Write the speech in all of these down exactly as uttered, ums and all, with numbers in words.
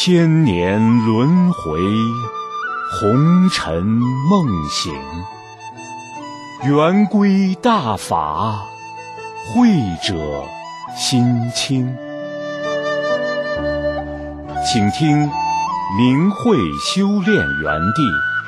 千年轮回，红尘梦醒，圆规大法，慧者心清。请听明慧修炼园地。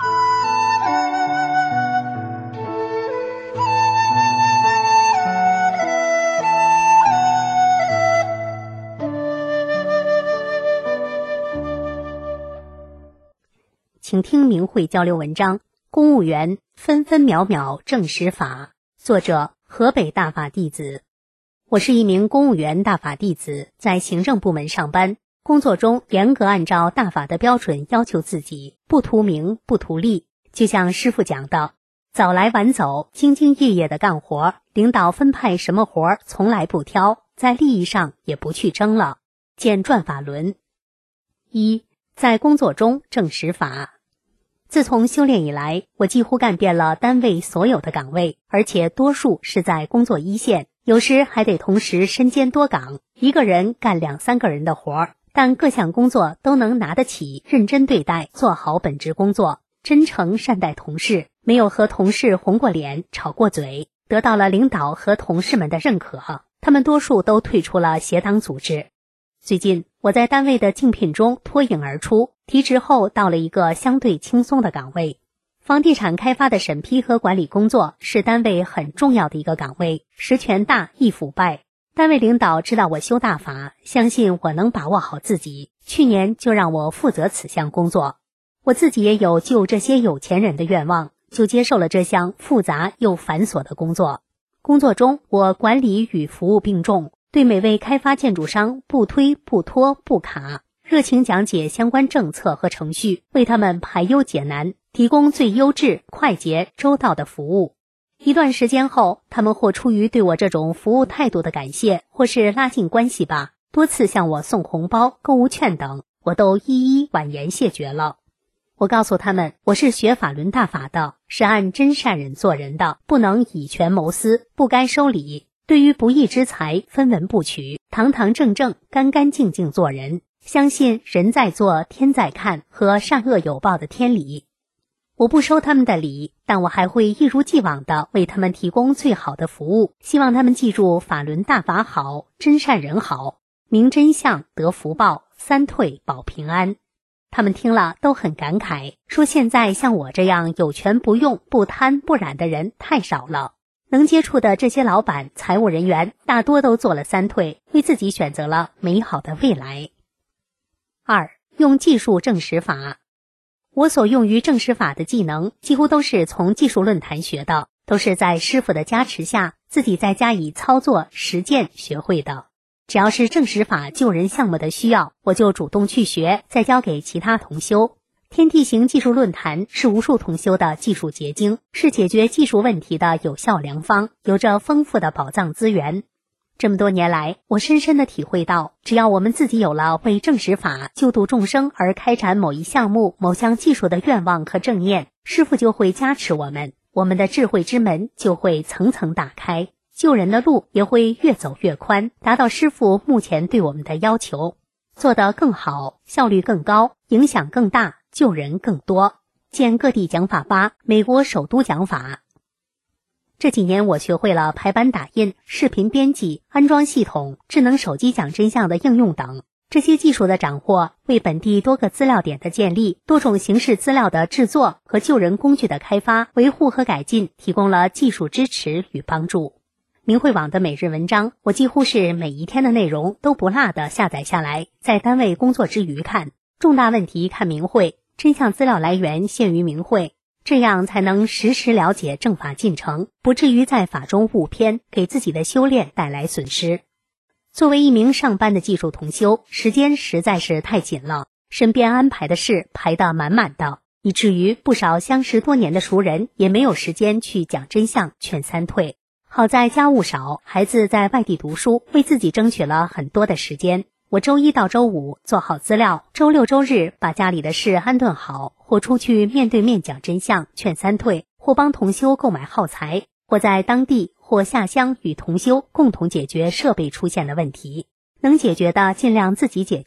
请听明慧交流文章《公务员分分秒秒正实法》，作者河北大法弟子。我是一名公务员大法弟子，在行政部门上班，工作中严格按照大法的标准要求自己，不图名不图利。就像师父讲的，早来晚走，兢兢业业的干活，领导分派什么活从来不挑，在利益上也不去争了。见转法轮。一，在工作中正实法。自从修炼以来，我几乎干遍了单位所有的岗位，而且多数是在工作一线，有时还得同时身兼多岗，一个人干两三个人的活，但各项工作都能拿得起，认真对待，做好本职工作，真诚善待同事，没有和同事红过脸，吵过嘴，得到了领导和同事们的认可，他们多数都退出了协党组织。最近我在单位的竞聘中脱颖而出，提职后到了一个相对轻松的岗位。房地产开发的审批和管理工作是单位很重要的一个岗位，实权大易腐败。单位领导知道我修大法，相信我能把握好自己，去年就让我负责此项工作。我自己也有救这些有钱人的愿望，就接受了这项复杂又繁琐的工作。工作中我管理与服务并重，对每位开发建筑商不推不拖不卡，热情讲解相关政策和程序，为他们排忧解难，提供最优质、快捷、周到的服务。一段时间后，他们或出于对我这种服务态度的感谢，或是拉近关系吧，多次向我送红包、购物券等，我都一一婉言谢绝了。我告诉他们，我是学法轮大法的，是按真善忍做人的，不能以权谋私，不该收礼。对于不义之财分文不取，堂堂正正干干净净做人，相信人在做天在看和善恶有报的天理。我不收他们的礼，但我还会一如既往地为他们提供最好的服务，希望他们记住法轮大法好，真善人好，明真相得福报，三退保平安。他们听了都很感慨，说现在像我这样有权不用不贪不染的人太少了。能接触的这些老板、财务人员大多都做了三退，为自己选择了美好的未来。二，用技术正实法。我所用于正实法的技能几乎都是从技术论坛学的，都是在师傅的加持下自己再加以操作实践学会的。只要是正实法救人项目的需要，我就主动去学，再交给其他同修。天地行技术论坛是无数同修的技术结晶，是解决技术问题的有效良方，有着丰富的宝藏资源。这么多年来，我深深地体会到，只要我们自己有了为正实法救度众生而开展某一项目、某项技术的愿望和正念，师父就会加持我们，我们的智慧之门就会层层打开，救人的路也会越走越宽，达到师父目前对我们的要求，做得更好，效率更高，影响更大，救人更多。见各地讲法吧，美国首都讲法。这几年我学会了排版打印、视频编辑、安装系统、智能手机讲真相的应用等。这些技术的掌握，为本地多个资料点的建立、多种形式资料的制作和救人工具的开发、维护和改进提供了技术支持与帮助。明慧网的每日文章，我几乎是每一天的内容都不落的下载下来，在单位工作之余看，重大问题看明慧，真相资料来源限于明慧，这样才能实时了解正法进程，不至于在法中误偏，给自己的修炼带来损失。作为一名上班的技术同修，时间实在是太紧了，身边安排的事排得满满的，以至于不少相识多年的熟人也没有时间去讲真相劝三退。好在家务少，孩子在外地读书，为自己争取了很多的时间。我周一到周五做好资料，周六周日把家里的事安顿好，或出去面对面讲真相劝三退，或帮同修购买耗材，或在当地或下乡与同修共同解决设备出现的问题。能解决的尽量自己解决，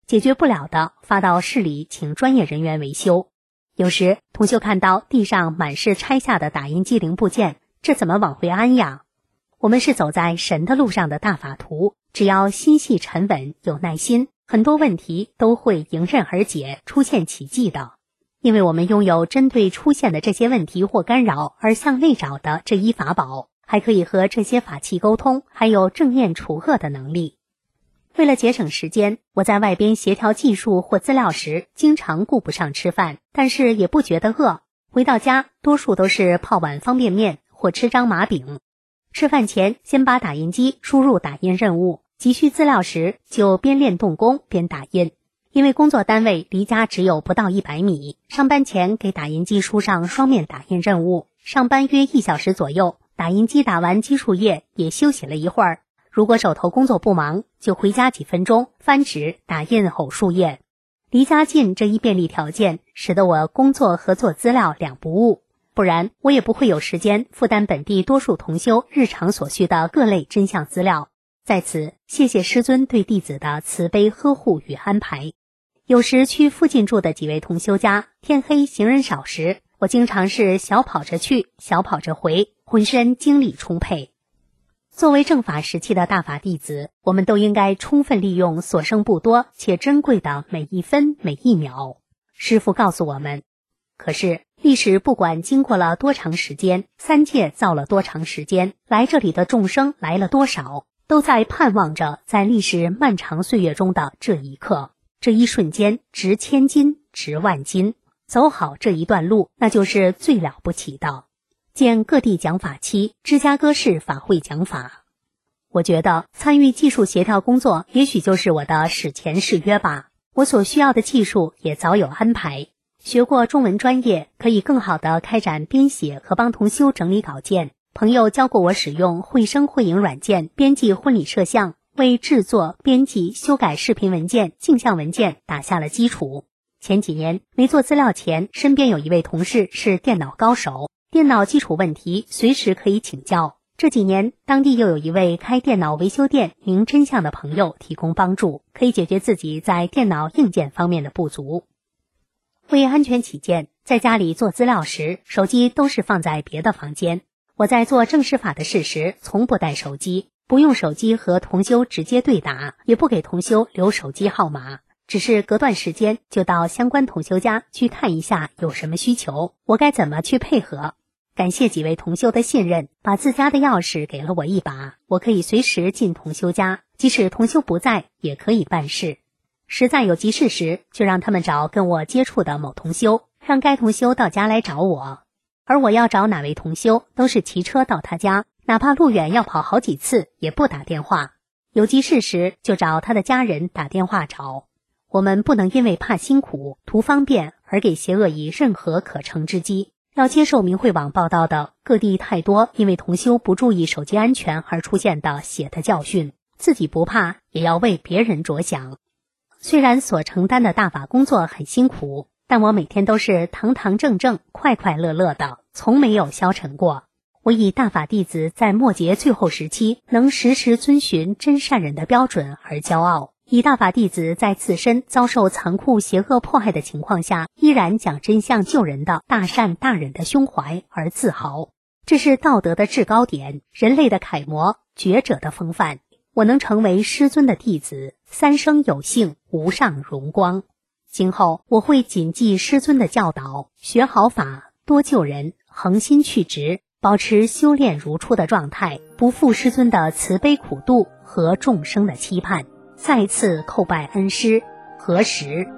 解决不了的发到市里请专业人员维修。有时同修看到地上满是拆下的打印机零部件，这怎么往回安呀？我们是走在神的路上的大法徒，只要心细沉稳有耐心，很多问题都会迎刃而解，出现奇迹的。因为我们拥有针对出现的这些问题或干扰而向内找的这一法宝，还可以和这些法器沟通，还有正念除恶的能力。为了节省时间，我在外边协调技术或资料时，经常顾不上吃饭，但是也不觉得饿。回到家，多数都是泡碗方便面或吃张麻饼。吃饭前，先把打印机输入打印任务，急需资料时就边练动功边打印。因为工作单位离家只有不到一百米，上班前给打印机输上双面打印任务，上班约一小时左右，打印机打完基数页也休息了一会儿。如果手头工作不忙，就回家几分钟翻纸打印偶数页。离家近这一便利条件，使得我工作和做资料两不误，不然我也不会有时间负担本地多数同修日常所需的各类真相资料。在此，谢谢师尊对弟子的慈悲呵护与安排。有时去附近住的几位同修家，天黑行人少时，我经常是小跑着去，小跑着回，浑身精力充沛。作为正法时期的大法弟子，我们都应该充分利用所剩不多且珍贵的每一分每一秒。师父告诉我们，可是历史不管经过了多长时间，三界造了多长时间，来这里的众生来了多少，都在盼望着在历史漫长岁月中的这一刻，这一瞬间值千金值万金，走好这一段路，那就是最了不起的。见各地讲法期，芝加哥市法会讲法。我觉得参与技术协调工作也许就是我的史前誓约吧，我所需要的技术也早有安排。学过中文专业，可以更好地开展编写和帮同修整理稿件。朋友教过我使用绘声绘影软件编辑婚礼摄像，为制作、编辑、修改视频文件、镜像文件打下了基础。前几年没做资料前，身边有一位同事是电脑高手，电脑基础问题随时可以请教。这几年当地又有一位开电脑维修店名真相的朋友提供帮助，可以解决自己在电脑硬件方面的不足。为安全起见，在家里做资料时，手机都是放在别的房间。我在做正式法的事时，从不带手机，不用手机和同修直接对打，也不给同修留手机号码，只是隔段时间就到相关同修家去看一下有什么需求，我该怎么去配合。感谢几位同修的信任，把自家的钥匙给了我一把，我可以随时进同修家，即使同修不在也可以办事。实在有急事时，就让他们找跟我接触的某同修，让该同修到家来找我。而我要找哪位同修，都是骑车到他家，哪怕路远要跑好几次，也不打电话。有急事时，就找他的家人打电话找。我们不能因为怕辛苦、图方便而给邪恶以任何可乘之机。要接受明慧网报道的各地太多因为同修不注意手机安全而出现的血的教训，自己不怕，也要为别人着想。虽然所承担的大法工作很辛苦，但我每天都是堂堂正正、快快乐乐的，从没有消沉过。我以大法弟子在末节最后时期能时时遵循真善人的标准而骄傲，以大法弟子在自身遭受残酷邪恶迫害的情况下，依然讲真相救人的大善大忍的胸怀而自豪。这是道德的制高点，人类的楷模，觉者的风范。我能成为师尊的弟子，三生有幸，无上荣光。今后我会谨记师尊的教导，学好法，多救人，恒心去直，保持修炼如初的状态，不负师尊的慈悲苦度和众生的期盼。再次叩拜恩师，何时？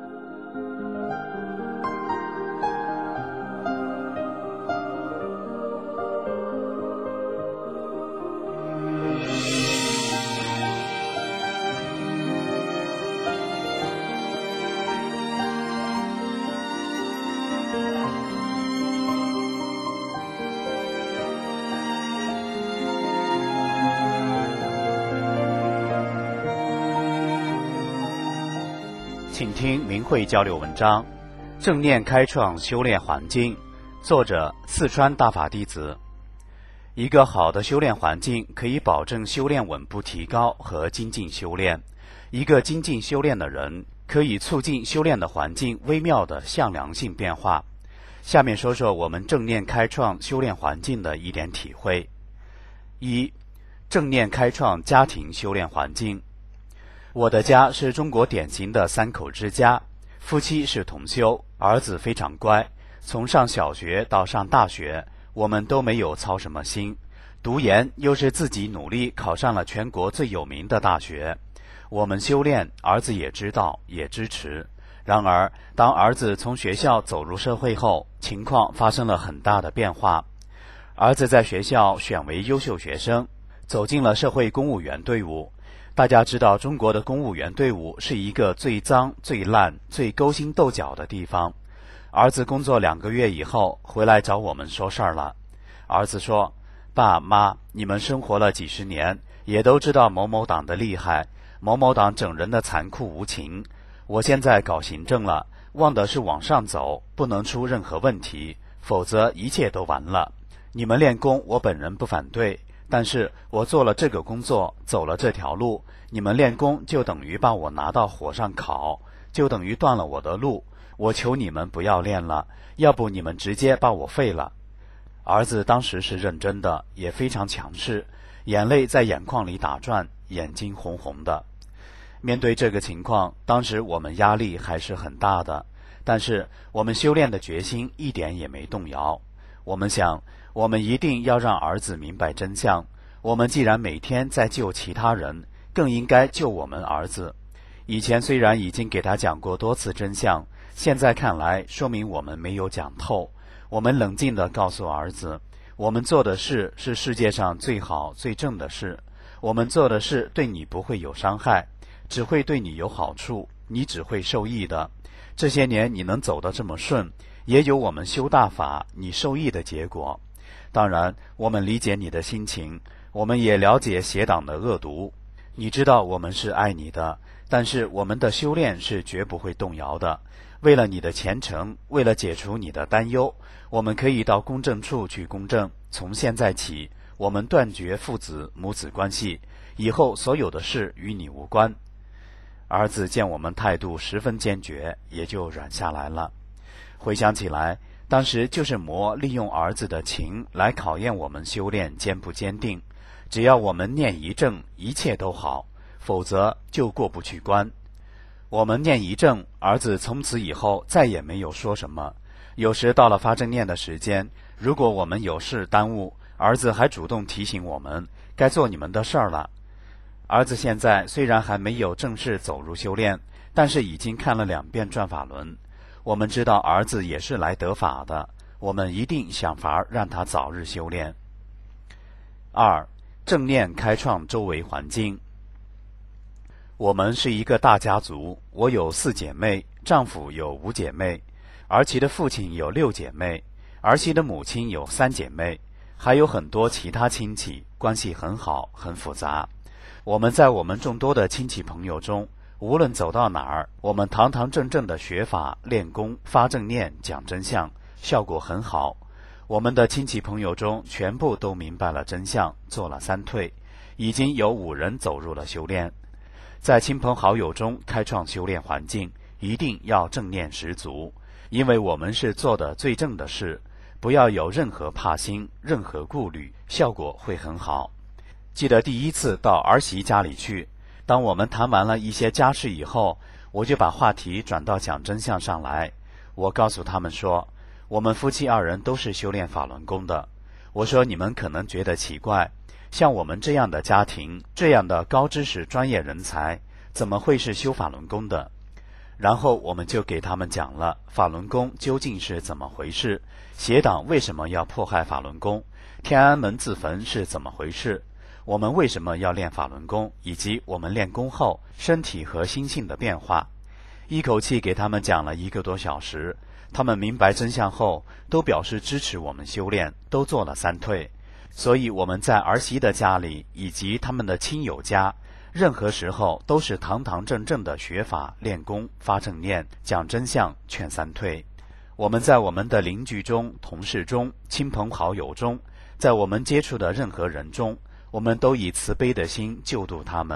请听明慧交流文章，正念开创修炼环境，作者四川大法弟子。一个好的修炼环境可以保证修炼稳步提高和精进修炼， 一个精进修炼的人，可以促进修炼的环境微妙的向量性变化。下面说说我们正念开创修炼环境的一点体会。一、正念开创家庭修炼环境。我的家是中国典型的三口之家，夫妻是同修，儿子非常乖，从上小学到上大学，我们都没有操什么心。读研又是自己努力考上了全国最有名的大学。我们修炼，儿子也知道，也支持。然而，当儿子从学校走入社会后，情况发生了很大的变化。儿子在学校选为优秀学生，走进了社会公务员队伍。大家知道，中国的公务员队伍是一个最脏、最烂、最勾心斗角的地方。儿子工作两个月以后，回来找我们说事儿了。儿子说：“爸妈，你们生活了几十年，也都知道某某党的厉害，某某党整人的残酷无情。我现在搞行政了，望的是往上走，不能出任何问题，否则一切都完了。你们练功，我本人不反对，但是我做了这个工作，走了这条路，你们练功就等于把我拿到火上烤，就等于断了我的路。我求你们不要练了，要不你们直接把我废了。”儿子当时是认真的，也非常强势，眼泪在眼眶里打转，眼睛红红的。面对这个情况，当时我们压力还是很大的，但是我们修炼的决心一点也没动摇。我们想，我们一定要让儿子明白真相。我们既然每天在救其他人，更应该救我们儿子。以前虽然已经给他讲过多次真相，现在看来说明我们没有讲透。我们冷静地告诉儿子，我们做的事是世界上最好最正的事，我们做的事对你不会有伤害，只会对你有好处，你只会受益的。这些年你能走得这么顺，也有我们修大法你受益的结果。当然，我们理解你的心情，我们也了解邪党的恶毒。你知道我们是爱你的，但是我们的修炼是绝不会动摇的。为了你的前程，为了解除你的担忧，我们可以到公证处去公证。从现在起，我们断绝父子母子关系，以后所有的事与你无关。儿子见我们态度十分坚决，也就软下来了。回想起来，当时就是魔利用儿子的情来考验我们修炼坚不坚定。只要我们念一正，一切都好，否则就过不去关。我们念一正，儿子从此以后再也没有说什么。有时到了发正念的时间，如果我们有事耽误，儿子还主动提醒我们该做你们的事儿了。儿子现在虽然还没有正式走入修炼，但是已经看了两遍转法轮。我们知道儿子也是来得法的，我们一定想法让他早日修炼。二、正念开创周围环境。我们是一个大家族，我有四姐妹，丈夫有五姐妹，儿媳的父亲有六姐妹，儿媳的母亲有三姐妹，还有很多其他亲戚，关系很好，很复杂。我们在我们众多的亲戚朋友中，无论走到哪儿，我们堂堂正正的学法、练功、发正念、讲真相，效果很好。我们的亲戚朋友中，全部都明白了真相，做了三退，已经有五人走入了修炼。在亲朋好友中开创修炼环境，一定要正念十足，因为我们是做的最正的事，不要有任何怕心，任何顾虑，效果会很好。记得第一次到儿媳家里去，当我们谈完了一些家事以后，我就把话题转到讲真相上来。我告诉他们说，我们夫妻二人都是修炼法轮功的。我说你们可能觉得奇怪，像我们这样的家庭，这样的高知识专业人才，怎么会是修法轮功的？然后我们就给他们讲了法轮功究竟是怎么回事，邪党为什么要迫害法轮功，天安门自焚是怎么回事，我们为什么要练法轮功，以及我们练功后身体和心性的变化。一口气给他们讲了一个多小时，他们明白真相后，都表示支持我们修炼，都做了三退。所以我们在儿媳的家里以及他们的亲友家，任何时候都是堂堂正正的学法、练功、发正念、讲真相、劝三退。我们在我们的邻居中、同事中、亲朋好友中，在我们接触的任何人中，我们都以慈悲的心救度他们，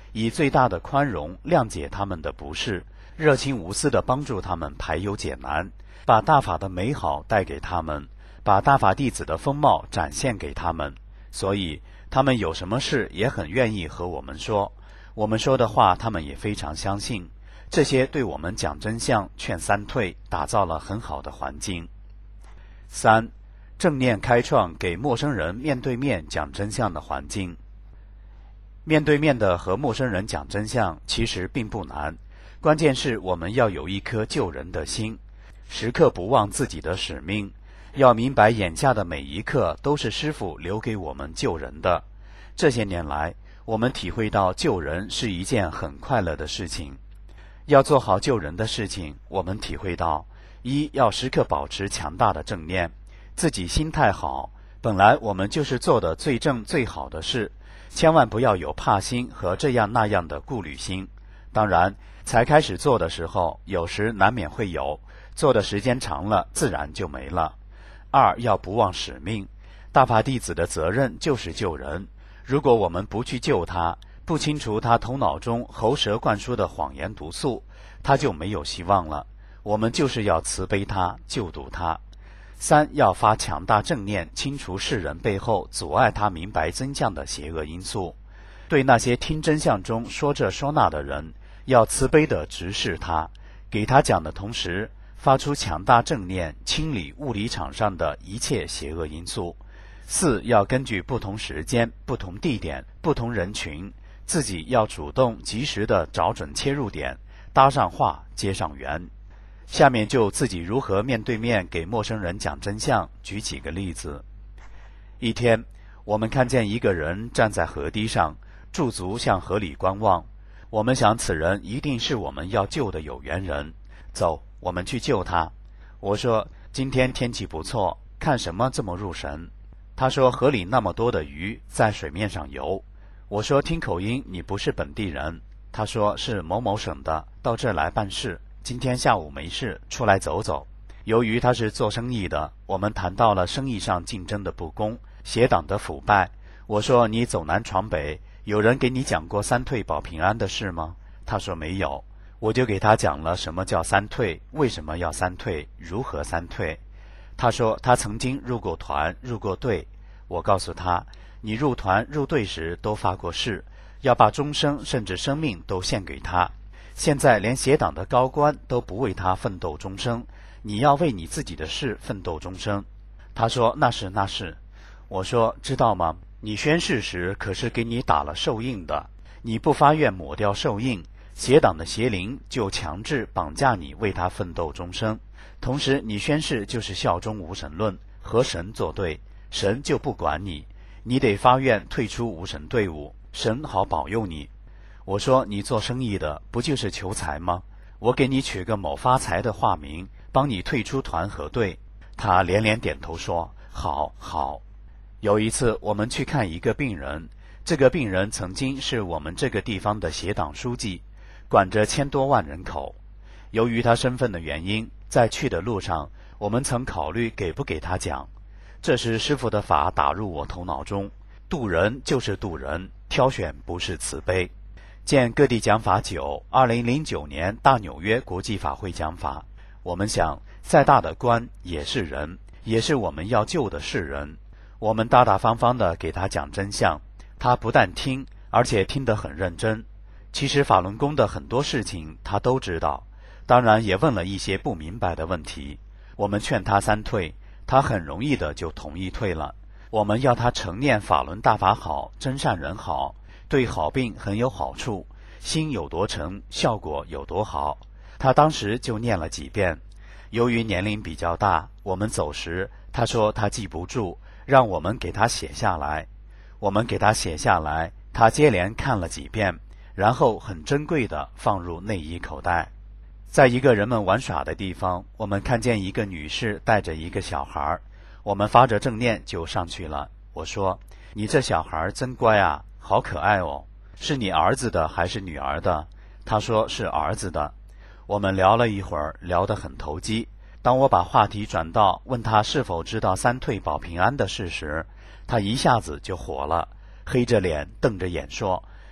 以最大的宽容谅解他们的不是，热情无私地帮助他们排忧解难，把大法的美好带给他们，把大法弟子的风貌展现给他们。所以他们有什么事也很愿意和我们说，我们说的话他们也非常相信。这些对我们讲真相、劝三退打造了很好的环境。三、正念开创给陌生人面对面讲真相的环境。面对面的和陌生人讲真相其实并不难，关键是我们要有一颗救人的心，时刻不忘自己的使命，要明白眼下的每一刻都是师父留给我们救人的。这些年来，我们体会到救人是一件很快乐的事情。要做好救人的事情，我们体会到，一要时刻保持强大的正念，自己心态好，本来我们就是做的最正最好的事，千万不要有怕心和这样那样的顾虑心。当然，才开始做的时候，有时难免会有，做的时间长了，自然就没了。二要不忘使命，大法弟子的责任就是救人，如果我们不去救他，不清除他头脑中喉舌灌输的谎言毒素，他就没有希望了。我们就是要慈悲他，救度他。三要发强大正念，清除世人背后阻碍他明白真相的邪恶因素。对那些听真相中说这说那的人，要慈悲地直视他，给他讲的同时，发出强大正念，清理物理场上的一切邪恶因素。四要根据不同时间、不同地点、不同人群，自己要主动及时地找准切入点，搭上话，接上缘。下面就自己如何面对面给陌生人讲真相，举几个例子。一天，我们看见一个人站在河堤上，驻足向河里观望。我们想此人一定是我们要救的有缘人，走，我们去救他。我说，今天天气不错，看什么这么入神？他说，河里那么多的鱼在水面上游。我说，听口音你不是本地人。他说，是某某省的，到这儿来办事，今天下午没事，出来走走。由于他是做生意的，我们谈到了生意上竞争的不公，邪党的腐败。我说，你走南闯北，有人给你讲过三退保平安的事吗？他说没有。我就给他讲了什么叫三退，为什么要三退，如何三退。他说他曾经入过团，入过队。我告诉他，你入团入队时都发过誓，要把终生甚至生命都献给他。现在连邪党的高官都不为他奋斗终生，你要为你自己的事奋斗终生。他说那是那是。我说知道吗？你宣誓时可是给你打了寿印的，你不发愿抹掉寿印，邪党的邪灵就强制绑架你为他奋斗终生。同时你宣誓就是效忠无神论，和神作对，神就不管你，你得发愿退出无神队伍，神好保佑你。我说你做生意的不就是求财吗？我给你取个某发财的化名，帮你退出团和队。他连连点头说好好。有一次我们去看一个病人，这个病人曾经是我们这个地方的协党书记，管着千多万人口。由于他身份的原因，在去的路上，我们曾考虑给不给他讲。这时师父的法打入我头脑中，渡人就是渡人，挑选不是慈悲。见各地讲法九，二零零九年大纽约国际法会讲法。我们想，再大的官也是人，也是我们要救的世人。我们大大方方地给他讲真相，他不但听，而且听得很认真。其实法轮功的很多事情他都知道，当然也问了一些不明白的问题。我们劝他三退，他很容易的就同意退了。我们要他承念法轮大法好，真善人好，对好病很有好处，心有多诚，效果有多好。他当时就念了几遍。由于年龄比较大，我们走时他说他记不住，让我们给他写下来。我们给他写下来，他接连看了几遍，然后很珍贵地放入内衣口袋。在一个人们玩耍的地方，我们看见一个女士带着一个小孩，我们发着正念就上去了。我说，你这小孩真乖啊，好可爱哦，是你儿子的还是女儿的？他说是儿子的。我们聊了一会儿，聊得很投机。当我把话题转到问他是否知道三退保平安的事时，他一下子就火了，黑着脸瞪着眼说，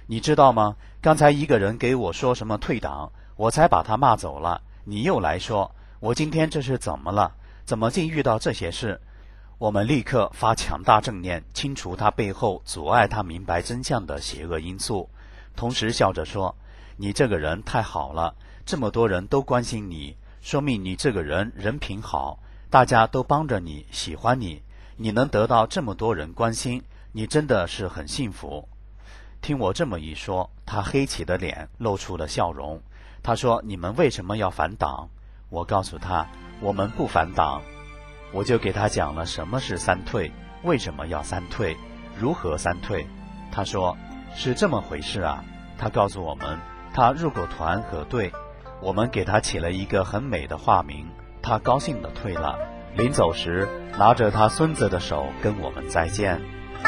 你知道吗？刚才一个人给我说什么退党，我才把他骂走了。你又来说，我今天这是怎么了？怎么竟遇到这些事？我们立刻发强大正念，清除他背后阻碍他明白真相的邪恶因素，同时笑着说，你这个人太好了，这么多人都关心你，说明你这个人人品好，大家都帮着你，喜欢你，你能得到这么多人关心，你真的是很幸福。听我这么一说，他黑起的脸露出了笑容。他说，你们为什么要反党？我告诉他，我们不反党。我就给他讲了什么是三退，为什么要三退，如何三退。他说，是这么回事啊。他告诉我们，他入过团和队，我们给他起了一个很美的化名，他高兴地退了。临走时，拿着他孙子的手跟我们再见。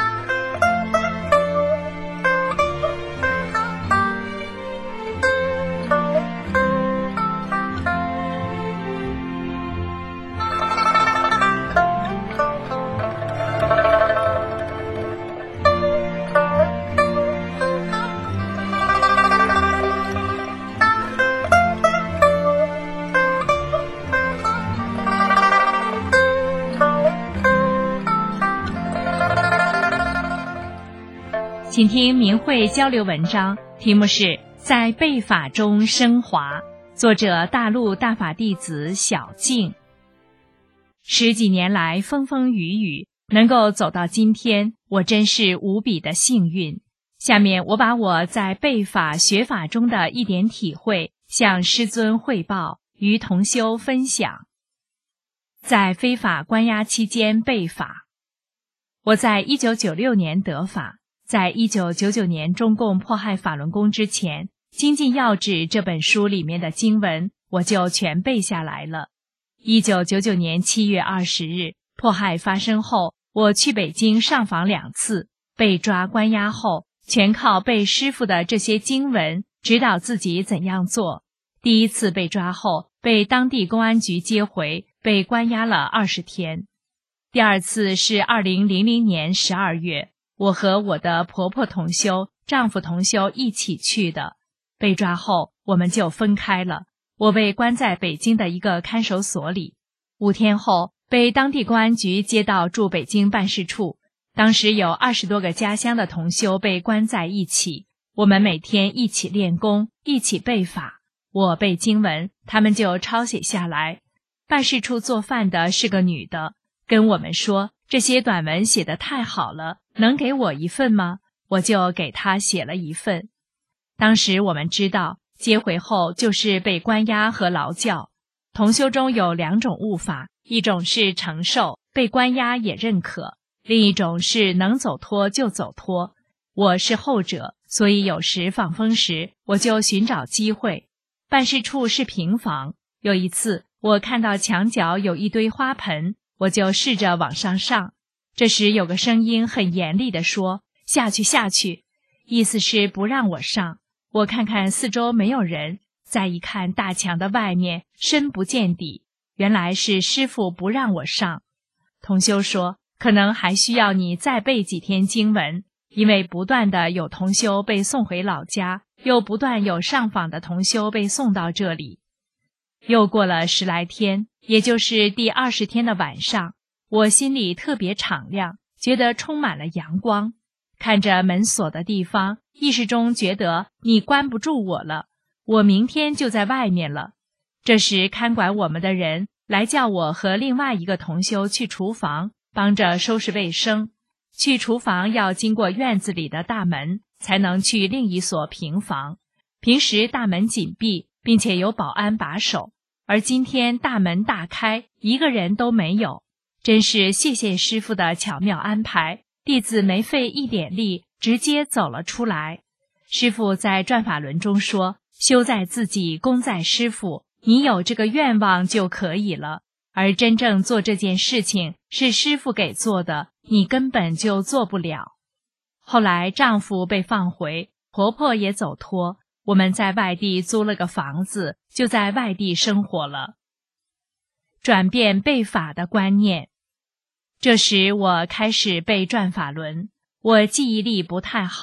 请听明慧交流文章，题目是《在背法中升华》，作者大陆大法弟子小静。十几年来风风雨雨，能够走到今天，我真是无比的幸运。下面我把我在背法学法中的一点体会向师尊汇报，与同修分享。在非法关押期间背法，我在一九九六年得法。在一九九九年中共迫害法轮功之前，《精进要旨》这本书里面的经文我就全背下来了。一九九九年七月二十日，迫害发生后，我去北京上访两次，被抓关押后，全靠背师父的这些经文指导自己怎样做。第一次被抓后，被当地公安局接回，被关押了二十天。第二次是二零零零年十二月。我和我的婆婆同修、丈夫同修一起去的。被抓后，我们就分开了。我被关在北京的一个看守所里。五天后，被当地公安局接到驻北京办事处。当时有二十多个家乡的同修被关在一起，我们每天一起练功，一起背法。我背经文，他们就抄写下来。办事处做饭的是个女的，跟我们说，这些短文写得太好了，能给我一份吗？我就给她写了一份。当时我们知道，接回后就是被关押和劳教。同修中有两种悟法，一种是承受，被关押也认可；另一种是能走脱就走脱。我是后者，所以有时放风时，我就寻找机会。办事处是平房，有一次我看到墙角有一堆花盆，我就试着往上上。这时有个声音很严厉地说，下去下去，意思是不让我上。我看看四周没有人，再一看大墙的外面深不见底，原来是师父不让我上。同修说，可能还需要你再背几天经文，因为不断的有同修被送回老家，又不断有上访的同修被送到这里。又过了十来天，也就是第二十天的晚上，我心里特别敞亮，觉得充满了阳光。看着门锁的地方，意识中觉得你关不住我了，我明天就在外面了。这时看管我们的人来叫我和另外一个同修去厨房，帮着收拾卫生。去厨房要经过院子里的大门，才能去另一所平房。平时大门紧闭，并且有保安把守，而今天大门大开，一个人都没有。真是谢谢师父的巧妙安排，弟子没费一点力，直接走了出来。师父在转法轮中说，修在自己，功在师父，你有这个愿望就可以了。而真正做这件事情是师父给做的，你根本就做不了。后来丈夫被放回，婆婆也走脱，我们在外地租了个房子，就在外地生活了。转变背法的观念。这时我开始背转法轮，我记忆力不太好，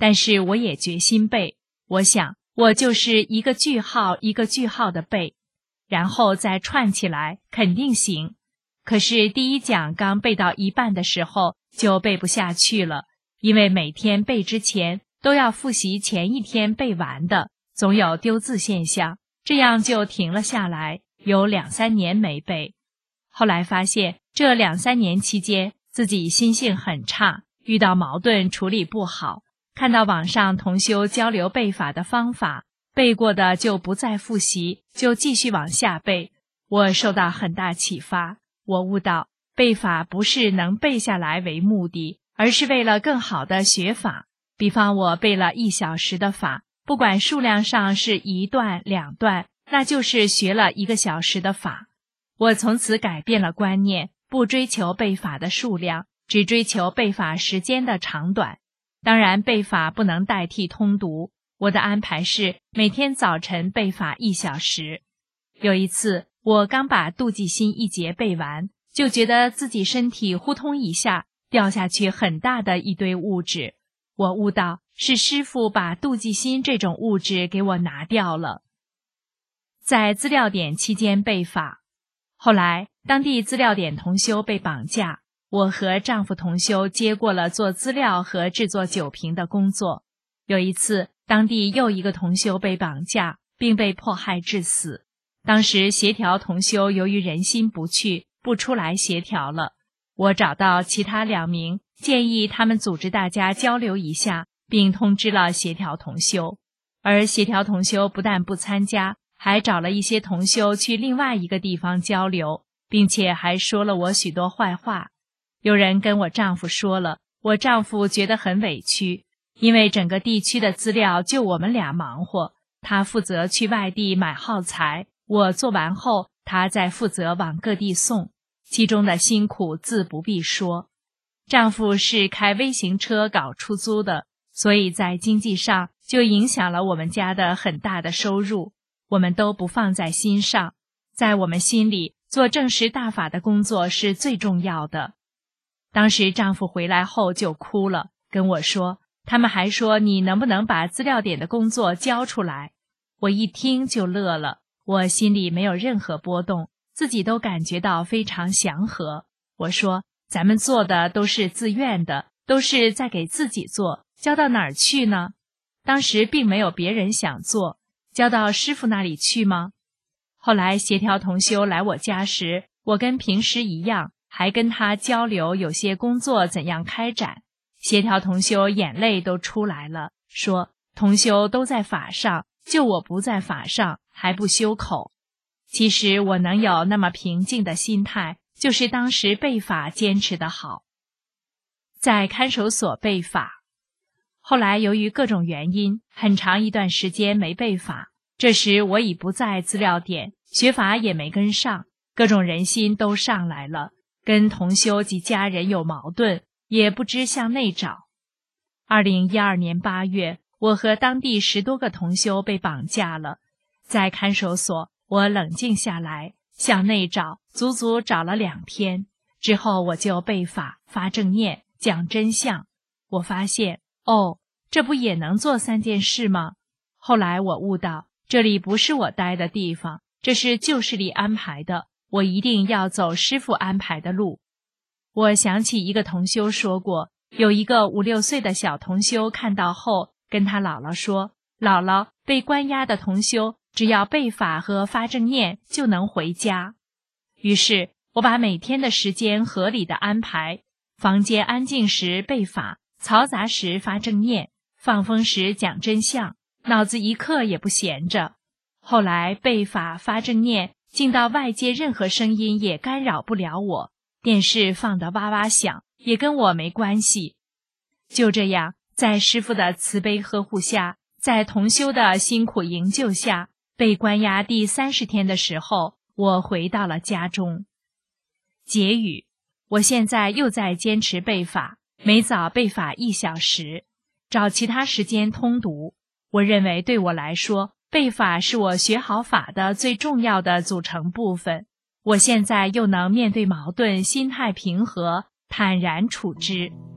但是我也决心背。我想，我就是一个句号一个句号的背，然后再串起来，肯定行。可是第一讲刚背到一半的时候，就背不下去了，因为每天背之前都要复习前一天背完的，总有丢字现象，这样就停了下来，有两三年没背。后来发现这两三年期间自己心性很差，遇到矛盾处理不好，看到网上同修交流背法的方法，背过的就不再复习，就继续往下背。我受到很大启发，我悟到背法不是能背下来为目的，而是为了更好的学法。比方我背了一小时的法，不管数量上是一段两段，那就是学了一个小时的法。我从此改变了观念，不追求背法的数量，只追求背法时间的长短。当然背法不能代替通读，我的安排是每天早晨背法一小时。有一次我刚把妒忌心一节背完，就觉得自己身体呼通一下掉下去很大的一堆物质，我悟到是师父把妒忌心这种物质给我拿掉了。在资料点期间背法，后来当地资料点同修被绑架，我和丈夫同修接过了做资料和制作酒瓶的工作。有一次当地又一个同修被绑架，并被迫害致死。当时协调同修由于人心不去，不出来协调了。我找到其他两名，建议他们组织大家交流一下，并通知了协调同修。而协调同修不但不参加，还找了一些同修去另外一个地方交流，并且还说了我许多坏话。有人跟我丈夫说了，我丈夫觉得很委屈，因为整个地区的资料就我们俩忙活，他负责去外地买耗材，我做完后他再负责往各地送，其中的辛苦自不必说。丈夫是开微型车搞出租的，所以在经济上就影响了我们家的很大的收入，我们都不放在心上。在我们心里，做正实大法的工作是最重要的。当时丈夫回来后就哭了，跟我说，他们还说你能不能把资料点的工作交出来。我一听就乐了，我心里没有任何波动，自己都感觉到非常祥和。我说，咱们做的都是自愿的，都是在给自己做，交到哪儿去呢？当时并没有别人想做，交到师父那里去吗？后来协调同修来我家时，我跟平时一样，还跟他交流有些工作怎样开展。协调同修眼泪都出来了，说同修都在法上，就我不在法上，还不修口。其实我能有那么平静的心态，就是当时背法坚持得好。在看守所背法，后来由于各种原因，很长一段时间没背法。这时我已不在资料点，学法也没跟上，各种人心都上来了，跟同修及家人有矛盾，也不知向内找。二零一二年八月，我和当地十多个同修被绑架了。在看守所，我冷静下来，向内找，足足找了两天。之后我就背法、发正念、讲真相。我发现，哦，这不也能做三件事吗？后来我悟到，这里不是我待的地方，这是旧势力安排的，我一定要走师父安排的路。我想起一个同修说过，有一个五六岁的小同修看到后，跟他姥姥说，姥姥，被关押的同修只要背法和发正念就能回家。于是我把每天的时间合理的安排，房间安静时背法，嘈杂时发正念，放风时讲真相，脑子一刻也不闲着。后来背法发正念，进到外界任何声音也干扰不了我，电视放得哇哇响，也跟我没关系。就这样，在师父的慈悲呵护下，在同修的辛苦营救下，被关押第三十天的时候，我回到了家中。结语，我现在又在坚持背法，每早背法一小时，找其他时间通读。我认为对我来说，背法是我学好法的最重要的组成部分。我现在又能面对矛盾，心态平和，坦然处之。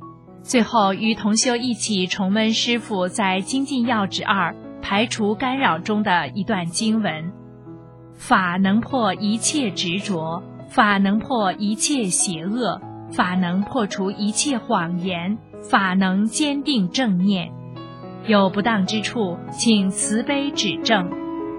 最后与同修一起重温师父在《精进要旨二排除干扰》中的一段经文：法能破一切执着，法能破一切邪恶，法能破除一切谎言，法能坚定正念。有不当之处，请慈悲指正。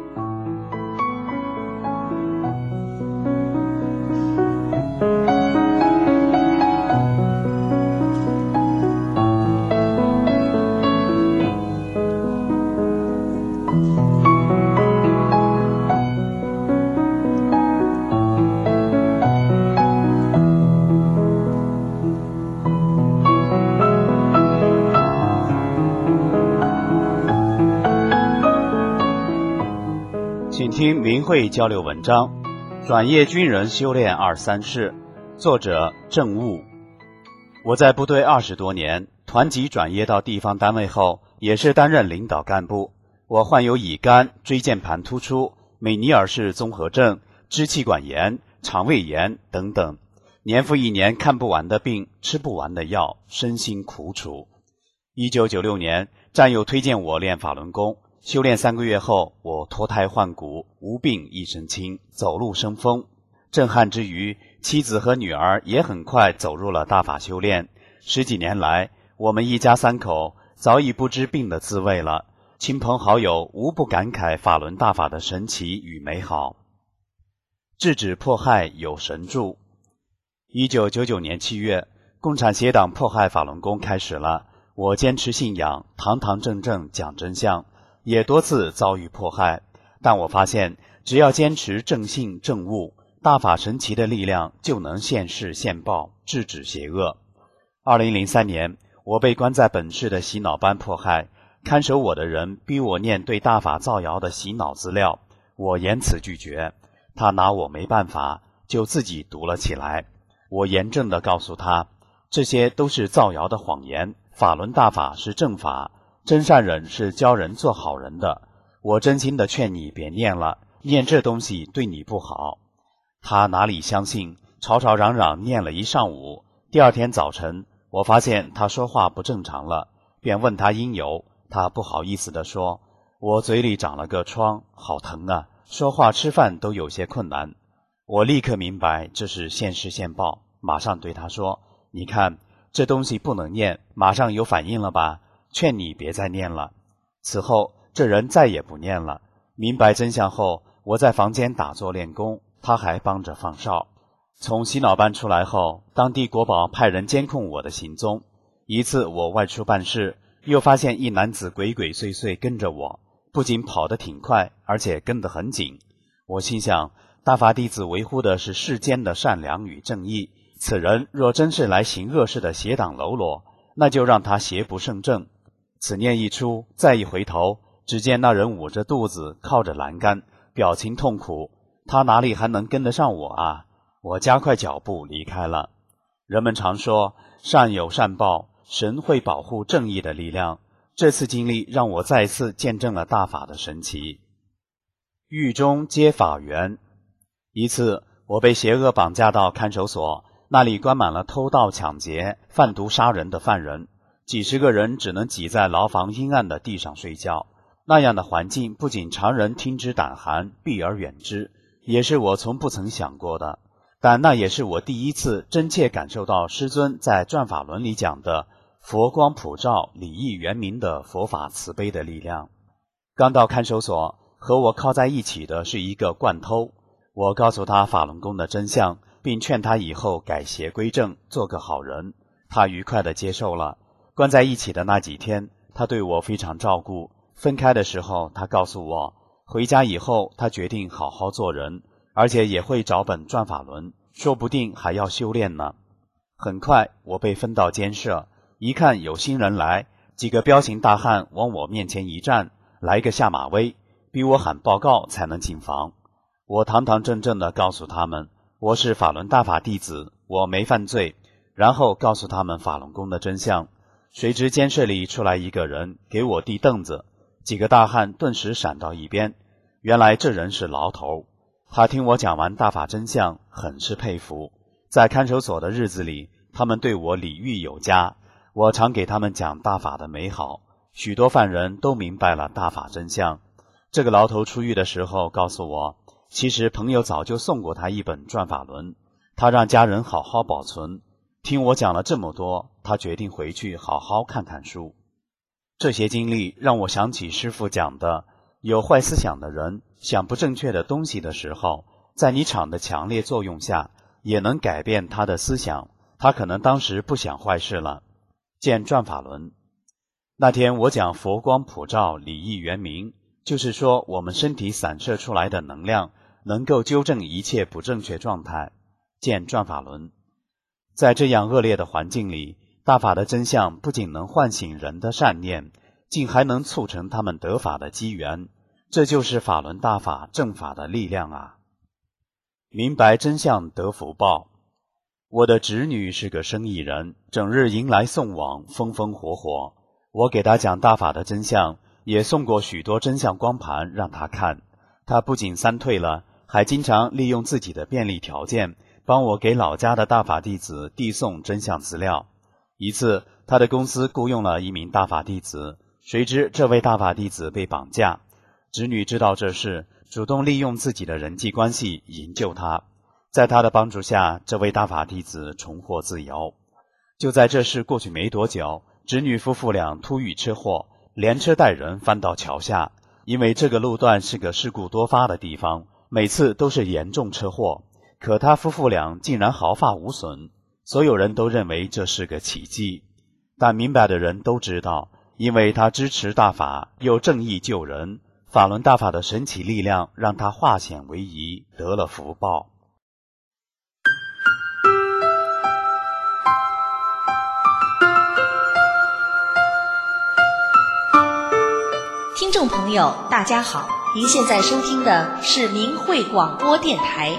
请听明慧交流文章《转业军人修炼二三事》，作者郑悟。我在部队二十多年，团级转业到地方单位后，也是担任领导干部。我患有乙肝、椎间盘突出、美尼尔氏综合症、支气管炎、肠胃炎等等，年复一年看不完的病，吃不完的药，身心苦楚。一九九六年，战友推荐我练法轮功。修炼三个月后，我脱胎换骨，无病一身轻，走路生风。震撼之余，妻子和女儿也很快走入了大法修炼。十几年来，我们一家三口早已不知病的滋味了，亲朋好友无不感慨法轮大法的神奇与美好。制止迫害有神助。一九九九年七月，共产协党迫害法轮功开始了，我坚持信仰，堂堂正正讲真相，也多次遭遇迫害，但我发现只要坚持正信正悟，大法神奇的力量就能现世现报，制止邪恶。二零零三年，我被关在本市的洗脑班迫害，看守我的人逼我念对大法造谣的洗脑资料，我严词拒绝，他拿我没办法，就自己读了起来。我严正地告诉他，这些都是造谣的谎言，法轮大法是正法，真善忍是教人做好人的，我真心的劝你别念了，念这东西对你不好。他哪里相信，吵吵嚷嚷念了一上午。第二天早晨，我发现他说话不正常了，便问他因由。他不好意思地说，我嘴里长了个疮，好疼啊，说话吃饭都有些困难。我立刻明白这是现世现报，马上对他说，你看这东西不能念，马上有反应了吧，劝你别再念了。此后这人再也不念了。明白真相后，我在房间打坐练功，他还帮着放哨。从洗脑班出来后，当地国保派人监控我的行踪。一次我外出办事，又发现一男子鬼鬼祟祟跟着我，不仅跑得挺快，而且跟得很紧。我心想，大法弟子维护的是世间的善良与正义，此人若真是来行恶事的邪党喽啰，那就让他邪不胜正。此念一出，再一回头，只见那人捂着肚子靠着栏杆，表情痛苦，他哪里还能跟得上我啊？我加快脚步离开了。人们常说善有善报，神会保护正义的力量，这次经历让我再次见证了大法的神奇。狱中接法缘。一次我被邪恶绑架到看守所，那里关满了偷盗抢劫、贩毒杀人的犯人，几十个人只能挤在牢房阴暗的地上睡觉。那样的环境不仅常人听之胆寒，避而远之，也是我从不曾想过的。但那也是我第一次真切感受到师尊在《转法轮》里讲的佛光普照、礼义圆明的佛法慈悲的力量。刚到看守所，和我靠在一起的是一个惯偷，我告诉他法轮功的真相，并劝他以后改邪归正，做个好人。他愉快地接受了。关在一起的那几天，他对我非常照顾。分开的时候，他告诉我，回家以后他决定好好做人，而且也会找本《转法轮》，说不定还要修炼呢。很快我被分到监舍，一看有新人来，几个彪形大汉往我面前一站，来个下马威，逼我喊报告才能进房。我堂堂正正地告诉他们，我是法轮大法弟子，我没犯罪，然后告诉他们法轮功的真相。谁知监舍里出来一个人，给我递凳子，几个大汉顿时闪到一边。原来这人是牢头，他听我讲完大法真相，很是佩服。在看守所的日子里，他们对我礼遇有加， 我常给他们讲大法的美好，许多犯人都明白了大法真相。这个牢头出狱的时候告诉我，其实朋友早就送过他一本转法轮，他让家人好好保存。听我讲了这么多，他决定回去好好看看书。这些经历让我想起师父讲的，有坏思想的人想不正确的东西的时候，在你场的强烈作用下，也能改变他的思想，他可能当时不想坏事了。见转法轮。那天我讲佛光普照，理义圆明，就是说我们身体散射出来的能量能够纠正一切不正确状态。见转法轮。在这样恶劣的环境里，大法的真相不仅能唤醒人的善念，竟还能促成他们得法的机缘，这就是法轮大法正法的力量啊！明白真相得福报。我的侄女是个生意人，整日迎来送往，风风火火。我给她讲大法的真相，也送过许多真相光盘让她看。她不仅三退了，还经常利用自己的便利条件，帮我给老家的大法弟子递送真相资料。一次，他的公司雇佣了一名大法弟子，谁知这位大法弟子被绑架。侄女知道这事，主动利用自己的人际关系营救他。在他的帮助下，这位大法弟子重获自由。就在这事过去没多久，侄女夫妇俩突遇车祸，连车带人翻到桥下。因为这个路段是个事故多发的地方，每次都是严重车祸，可他夫妇俩竟然毫发无损。所有人都认为这是个奇迹，但明白的人都知道，因为他支持大法，又正义救人，法轮大法的神奇力量让他化险为夷，得了福报。 听众朋友大家好，您现在收听的是明慧广播电台。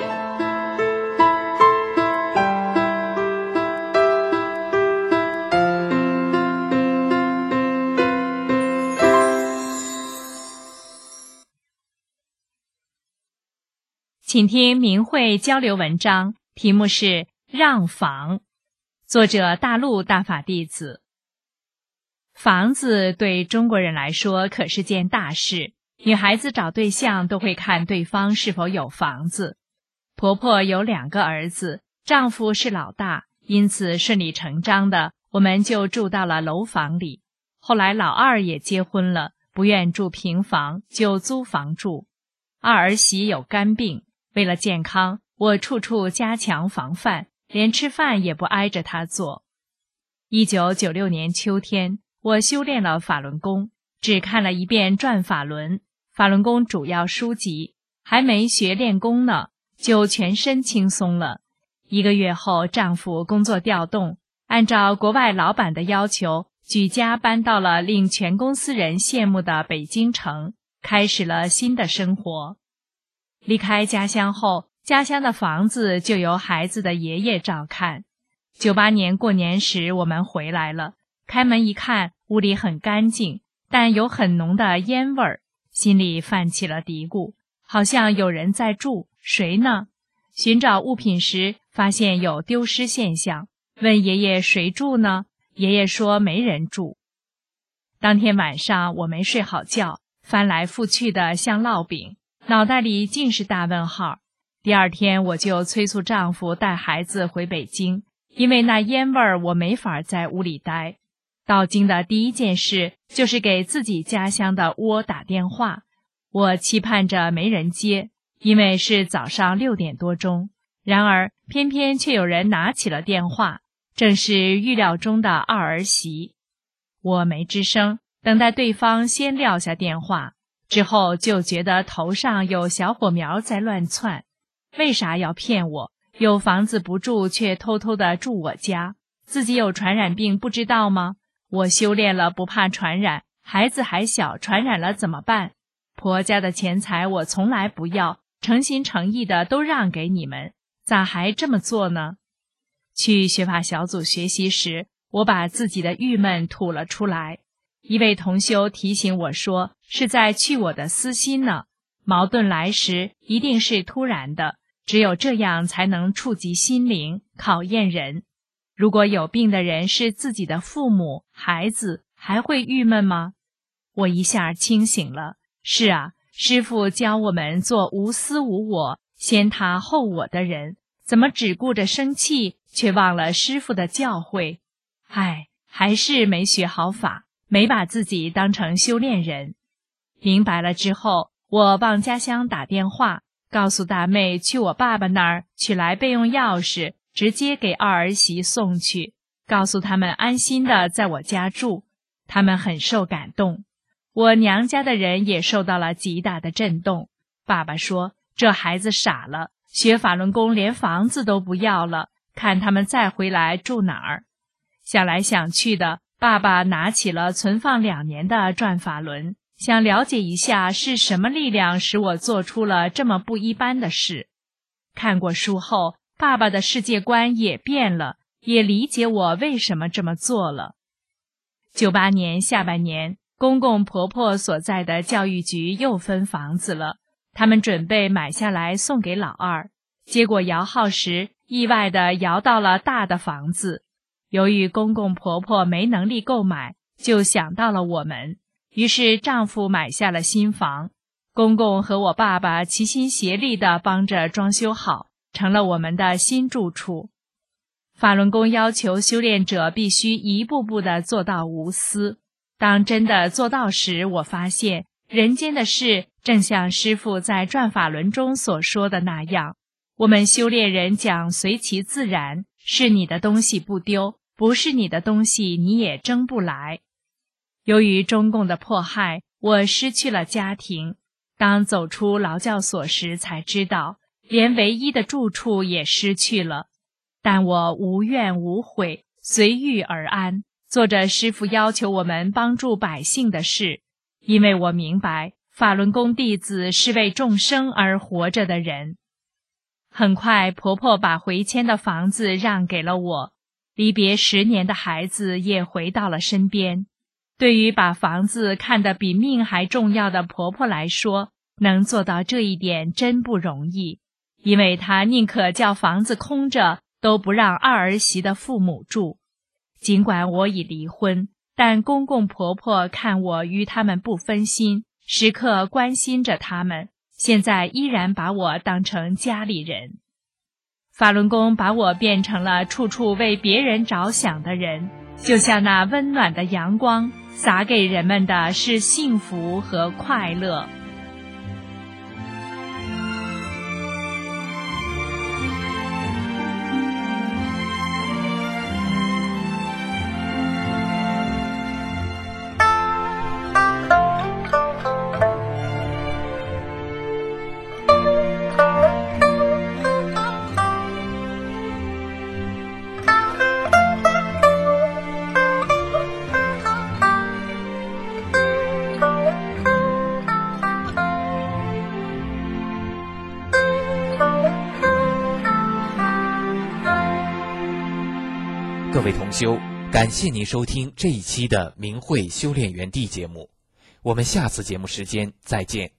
请听明慧交流文章，题目是《让房》，作者大陆大法弟子。房子对中国人来说可是件大事，女孩子找对象都会看对方是否有房子。婆婆有两个儿子，丈夫是老大，因此顺理成章的，我们就住到了楼房里。后来老二也结婚了，不愿住平房，就租房住。二儿媳有肝病，为了健康，我处处加强防范，连吃饭也不挨着她做。一九九六年秋天，我修炼了法轮功，只看了一遍《转法轮》，法轮功主要书籍，还没学练功呢，就全身轻松了。一个月后，丈夫工作调动，按照国外老板的要求，举家搬到了令全公司人羡慕的北京城，开始了新的生活。离开家乡后，家乡的房子就由孩子的爷爷照看。九八年过年时，我们回来了，开门一看，屋里很干净，但有很浓的烟味儿，心里泛起了嘀咕，好像有人在住，谁呢？寻找物品时，发现有丢失现象，问爷爷谁住呢？爷爷说没人住。当天晚上我没睡好觉，翻来覆去的像烙饼，脑袋里尽是大问号。第二天我就催促丈夫带孩子回北京，因为那烟味儿我没法在屋里待。到京的第一件事就是给自己家乡的窝打电话，我期盼着没人接，因为是早上六点多钟。然而偏偏却有人拿起了电话，正是预料中的二儿媳。我没吱声，等待对方先撂下电话，之后就觉得头上有小火苗在乱窜。为啥要骗我？有房子不住却偷偷地住我家，自己有传染病不知道吗？我修炼了不怕传染，孩子还小，传染了怎么办？婆家的钱财我从来不要，诚心诚意的都让给你们，咋还这么做呢？去学法小组学习时，我把自己的郁闷吐了出来。一位同修提醒我说，是在去我的私心呢。矛盾来时一定是突然的，只有这样才能触及心灵，考验人。 如果有病的人是自己的父母、孩子，还会郁闷吗？我一下清醒了。是啊，师父教我们做无私无我、先他后我的人，怎么只顾着生气，却忘了师父的教诲？唉，还是没学好法，没把自己当成修炼人。明白了之后，我往家乡打电话，告诉大妹去我爸爸那儿取来备用钥匙，直接给二儿媳送去，告诉他们安心的在我家住。他们很受感动，我娘家的人也受到了极大的震动。爸爸说，这孩子傻了，学法轮功连房子都不要了，看他们再回来住哪儿。想来想去的，爸爸拿起了存放两年的转法轮，想了解一下是什么力量使我做出了这么不一般的事。看过书后，爸爸的世界观也变了，也理解我为什么这么做了。九八年下半年，公公婆婆所在的教育局又分房子了，他们准备买下来送给老二，结果摇号时意外地摇到了大的房子。由于公公婆婆没能力购买，就想到了我们，于是丈夫买下了新房，公公和我爸爸齐心协力地帮着装修好，成了我们的新住处。法轮功要求修炼者必须一步步地做到无私。当真的做到时，我发现人间的事正像师父在转法轮中所说的那样，我们修炼人讲随其自然，是你的东西不丢，不是你的东西你也争不来。由于中共的迫害，我失去了家庭，当走出劳教所时才知道，连唯一的住处也失去了。但我无怨无悔，随遇而安，做着师父要求我们帮助百姓的事，因为我明白法轮功弟子是为众生而活着的人。很快，婆婆把回迁的房子让给了我，离别十年的孩子也回到了身边。对于把房子看得比命还重要的婆婆来说，能做到这一点真不容易，因为她宁可叫房子空着，都不让二儿媳的父母住。尽管我已离婚，但公公婆婆看我与他们不分心，时刻关心着他们，现在依然把我当成家里人。法轮功把我变成了处处为别人着想的人，就像那温暖的阳光，洒给人们的是幸福和快乐。 各位同修，感谢您收听这一期的明慧修炼园地节目，我们下次节目时间再见。